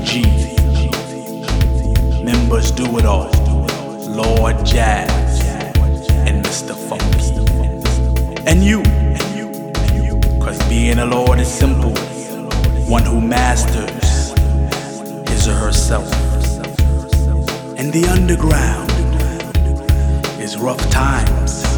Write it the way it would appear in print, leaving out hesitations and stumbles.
G. Members do it all. Lord Jazz and Mr. Funky. And you, cause being a Lord is simple. One who masters his or herself. And the underground is rough times.